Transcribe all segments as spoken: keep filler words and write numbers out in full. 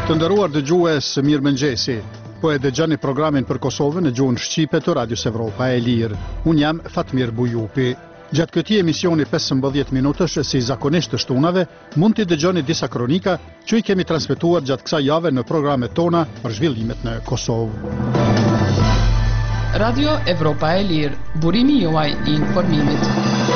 Të nderuar dëgjues, mirëmëngjesi. Po e dëgjoni programin për Kosovën në gjuhën shqipe të Radios Evropa e Lirë. Unë jam Fatmir Bujupi. Gjatë këtij emisioni pesëmbëdhjetë minutësh, si zakonisht të shtunave, mund t'i dëgjoni disa kronika që i kemi transmetuar gjatë kësaj jave në programet tona për zhvillimet në Kosovë. Radio Evropa e Lirë, burimi juaj i informimit.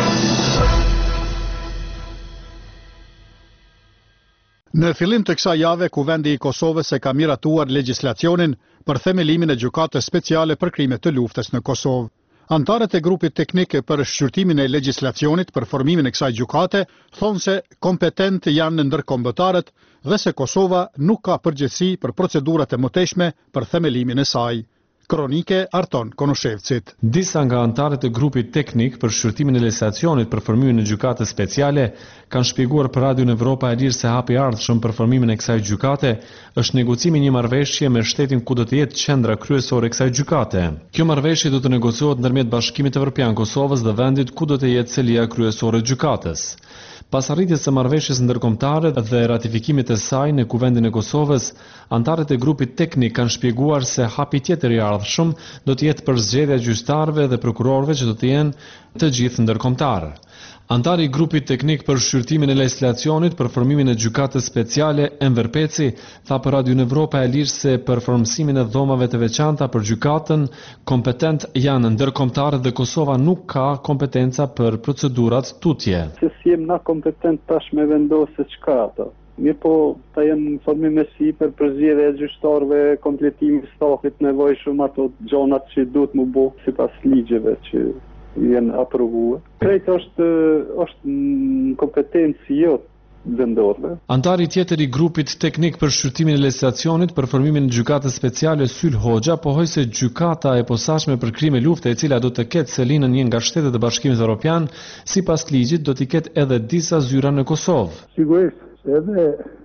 Në fillim të kësaj jave, Kuvendi i Kosovës e ka miratuar legjislacionin për themelimin e gjykatës speciale për krime të luftës në Kosovë. Antarët e grupit teknik për shqyrtimin e legjislacionit për formimin e kësaj gjykate thonë se kompetent janë ndërkombëtarët dhe se Kosova nuk ka përgjegjësi për procedurat e mëtejshme për themelimin e saj. Kronike Arton Konushevcit. Disa nga antarët e grupit teknik për shqyrtimin e legjislacionit për formimin e gjykatës speciale kanë shpjeguar për Radion Evropa e Lirë se hapi i ardhshëm për formimin e kësaj gjykate është negocimi i një marrëveshje me shtetin ku do të jetë qendra kryesore e kësaj gjykate. Kjo marrëveshje do të negociohet ndërmjet Bashkimit Evropian Kosovës dhe vendit ku do të jetë selia kryesore e gjykatës. Pas arritjes së marrëveshjes ndërkombëtare dhe ratifikimit të saj në Kuvendin e Kosovës, antarët e grupit teknik kanë shpjeguar se hapi tjetër i ardhshëm do të jetë për zgjedhja e gjyqtarëve dhe prokurorëve që do të jenë të gjithë ndërkombëtar. Antari i grupit teknik për shqyrtimin e legjislacionit për formimin e gjykatës speciale, Enver Peci, tha për Radion Evropa e Lirë se për formësimin e dhomave të veçanta për gjykatën, kompetent janë ndërkombëtarët dhe Kosova nuk ka kompetenca për procedurat tutje. Se si jem na kompetent tash me vendosë çka ato. Mirë po, ta jenë formim e si për përzgjedhje e gjyqtarëve, kompletimi i stafit nevojshëm, ato gjonat që duhet mu bo sipas ligjeve që jenë aprovuar. Krejt është, është në kompetencë jote vendorëve. Antari tjetër i grupit teknik për shqyrtimin e legjislacionit për formimin e gjykatës speciale Syl Hoxha pohoi se gjykata e posaçme për krime lufte, e cila do të ketë selinën një nga shtetet e Bashkimit Evropian, sipas ligjit do t'i ketë edhe disa zyra në Kosovë. Sigurisht edhe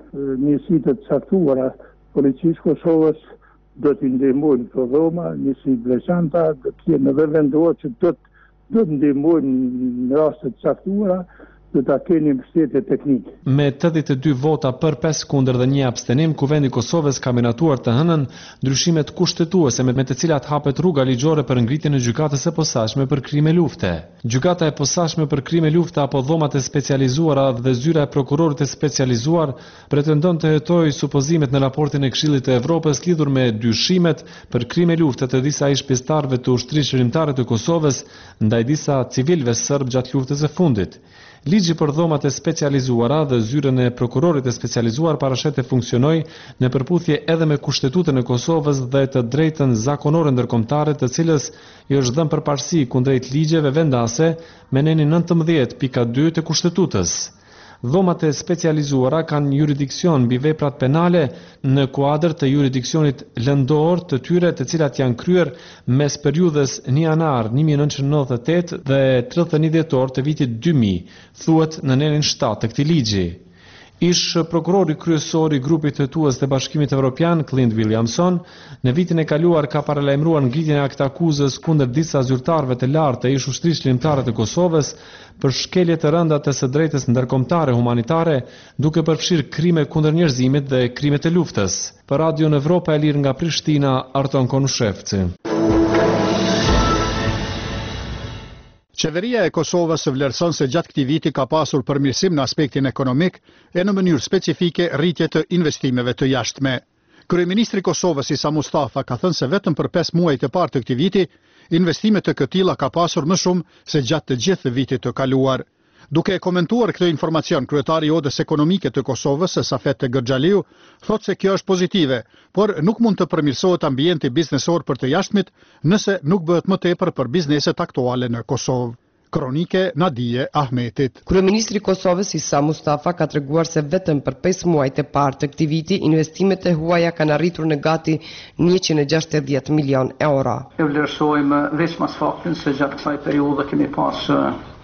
njësitë të caktuara policisë Kosovës do t'i ndihmojnë të dhoma, njësitë veçanta do të jenë edhe vendosur që do të do të ndihmojnë në raste të caktuara, do ta keni mbështetje teknike. Me tetëdhjetë e dy vota për pesë kundër dhe një abstenim, Kuvendi i Kosovës ka miratuar të hënën ndryshimet kushtetuese me të cilat hapet rruga ligjore për ngritjen e gjykatës së posaçme për krime lufte. Gjykata e posaçme për krime lufte apo dhomat e specializuara dhe zyra e prokurorit të specializuar pretendon të hetojë supozimet në raportin e Këshillit të Evropës lidhur me dyshimet për krime lufte të disa ish pjesëtarëve të ushtrisë shërimtare të Kosovës ndaj disa civilëve serb gjatë luftës së fundit. Ligji për dhomat e specializuara dhe zyrën e prokurorit të specializuar parashet të funksionoj në përputhje edhe me Kushtetutën e Kosovës dhe të drejtën zakonore ndërkombëtare, të cilës i është dhënë përparësi kundrejt ligjeve vendase me nenin nëntëmbëdhjetë pika dy të Kushtetutës. Dhomat e specializuara kanë jurisdiksion mbi veprat penale në kuadër të jurisdiksionit lëndor të tyre, të cilat janë kryer mes periudhës një janar një mijë e nëntëqind e nëntëdhjetë e tetë dhe tridhjetë e një dhjetor të vitit dy mijë, thuhet në nenin shtatë të këtij ligji. Ish prokurori kryesor i grupit hetues të Bashkimit Evropian, Clint Williamson, në vitin e kaluar ka paralajmëruar ngritjen e aktakuzës kundër disa zyrtarëve të lartë të ish ushtrisë shërimtare të Kosovës për shkelje të rënda të së drejtës ndërkombëtare humanitare, duke përfshirë krime kundër njerëzimit dhe krime të luftës. Për Radion Evropa e Lirë nga Prishtina, Arton Konushevci. Qeveria e Kosovës vlerëson se gjatë këtij viti ka pasur përmirësim në aspektin ekonomik e në mënyrë specifike rritje të investimeve të jashtme. Kryeministri i Kosovës Isa Mustafa ka thënë se vetëm për pesë muajt e parë të këtij viti, investimet të këtilla ka pasur më shumë se gjatë të gjithë vitit të kaluar. Duke e komentuar këtë informacion, kryetari i Odës Ekonomike të Kosovës, Safet Gërxhaliu, thotë se kjo është pozitive, por nuk mund të përmirësohet ambienti biznesor për të jashtmit nëse nuk bëhet më tepër për bizneset aktuale në Kosovë. Kronike Nadije Ahmetit. Kryeministri i Kosovës Isa Mustafa ka treguar se vetëm për pesë muajt e parë të këtij viti investimet e huaja kanë arritur në gati njëqind e gjashtëdhjetë milion euro. E vlerësojmë veç mas faktin se gjatë kësaj periudhe kemi pas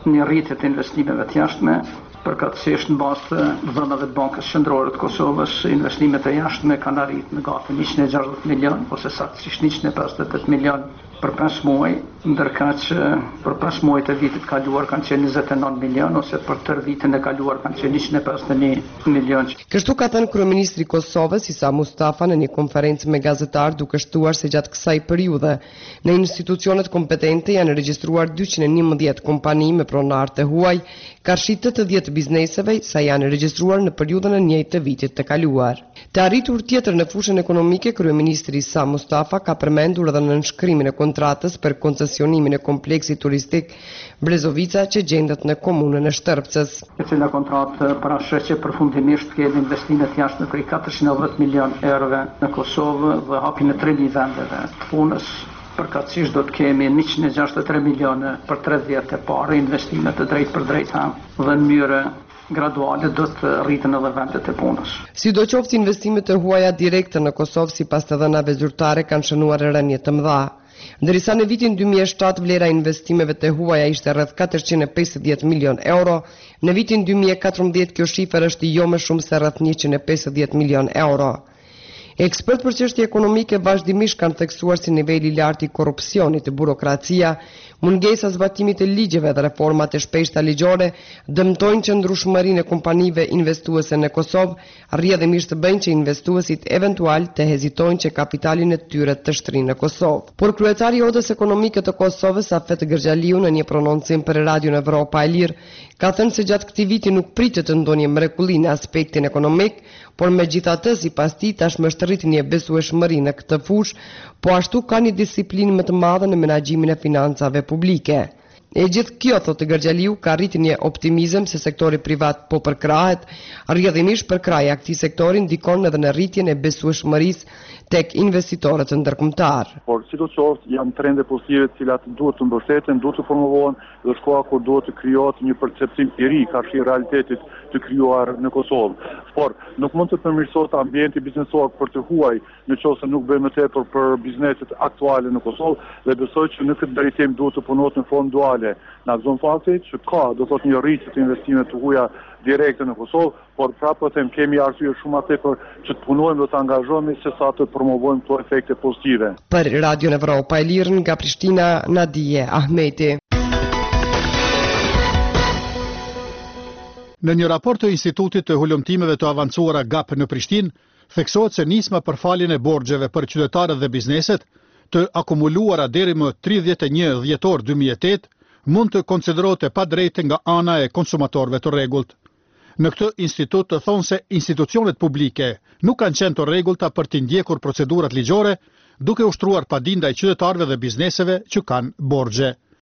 një rritje të investimeve të jashtme, përkatësisht në bazë të dhënave të Bankës Qendrore të Kosovës, investimet e jashtme kanë arritur në gati njëqind e gjashtëdhjetë milion ose saktësisht njëqind e pesëdhjetë e tetë milion për pesë muaj, ndërka që për pesë muajt e vitit kaluar kanë qenë njëzet e nëntë milion ose për tërë vitin e kaluar kanë qenë njëqind e pesëdhjetë e një milion. Kështu ka thënë kryeministri i Kosovës Isa Mustafa në një konferencë me gazetar, duke shtuar se gjatë kësaj periudhe në institucionet kompetente janë regjistruar dyqind e njëmbëdhjetë kompani me pronar të huaj, karshi tetëdhjetë bizneseve sa janë regjistruar në periudhën e njëjtë të vitit të kaluar. Të arritur tjetër në fushën ekonomike, kryeministri Isa Mustafa ka përmendur edhe në nënshkrimin e kontratës për koncesionimin e kompleksit turistik Brezovica që gjendet në komunën e Shtërpcës. E cila kontratë parashëq që përfundimisht ka investime të jashtme për katërqind e dhjetë milion eurove në Kosovë dhe hapjen e tre mijë vendeve të punës. Përkatësisht do të kemi njëqind e gjashtëdhjetë e tre milione për tridhjetë e parë investime të drejtë për drejtë dhe në mënyrë graduale do të rritën edhe vendet e punës. Sidoqoftë investimet e huaja direkte në Kosovë sipas të dhënave zyrtare kanë shënuar rënje të mëdha. Ndërsa në vitin dy mijë e shtatë vlera e investimeve të huaja ishte rreth katërqind e pesëdhjetë milion euro, në vitin dy mijë e katërmbëdhjetë kjo shifër është jo më shumë se rreth njëqind e pesëdhjetë milion euro. Ekspert për çështje ekonomike vazhdimisht kanë theksuar si niveli i lartë i korrupsionit, burokracia, mungesa zbatimit të ligjeve dhe reformat e shpeshta ligjore dëmtojnë qëndrueshmërinë e kompanive investuese në Kosovë, rrjedhimisht bëjnë që investuesit eventual të hezitojnë që kapitalin e tyre të shtrinë në Kosovë. Por kryetari i Odës Ekonomike të Kosovës, Afet Gërxhaliu, në një prononcim për Radion Evropa e Lirë, ka thënë se gjatë këtij viti nuk pritet të ndonjë mrekulli në aspektin ekonomik, por megjithatë sipas tij tashmë është rritur një besueshmëri në këtë fushë, po ashtu ka një disiplinë më të madhe në menaxhimin e financave publike. E gjithë kjo, thotë Gërxhaliu, ka rritur një optimizëm se sektori privat po përkrahet, rrjedhimisht përkraja e këtij sektori ndikon edhe në rritjen e besueshmërisë tek investitorët ndërkombëtar. Por sidoqoftë janë trende pozitive të cilat duhet të mbështeten, duhet të promovohen dhe shkoa kur duhet të krijohet një perceptim i ri karshi realitetit të krijuar në Kosovë. Por nuk mund të përmirësohet ambienti biznesor për të huaj nëse nuk bëjmë më tepër për bizneset aktuale në Kosovë dhe besoj që në këtë drejtim duhet të punohet në formë duale. Në akzon fakti që ka do thotë një rritje të investimeve të huaja direkte në Kosovë, por prapë them kemi arsye shumë më tepër që të punojmë dhe të angazhohemi se sa të promovojmë këto efekte pozitive. Për Radion Evropa e Lirë nga Prishtina, Nadije Ahmeti. Në një raport të Institutit të Hulumtimeve të Avancuara G A P në Prishtinë, theksohet se nisma për faljen e borxheve për qytetarët dhe bizneset, të akumuluara deri më tridhjetë e një dhjetor dy mijë e tetë, mund të konsiderohet e padrejtë nga ana e konsumatorëve të rregullt. Në këtë institut të thonë se institucionet publike nuk kanë qenë të rregullta për të ndjekur procedurat ligjore, duke ushtruar padindaj qytetarëve dhe bizneseve që kanë borxhe.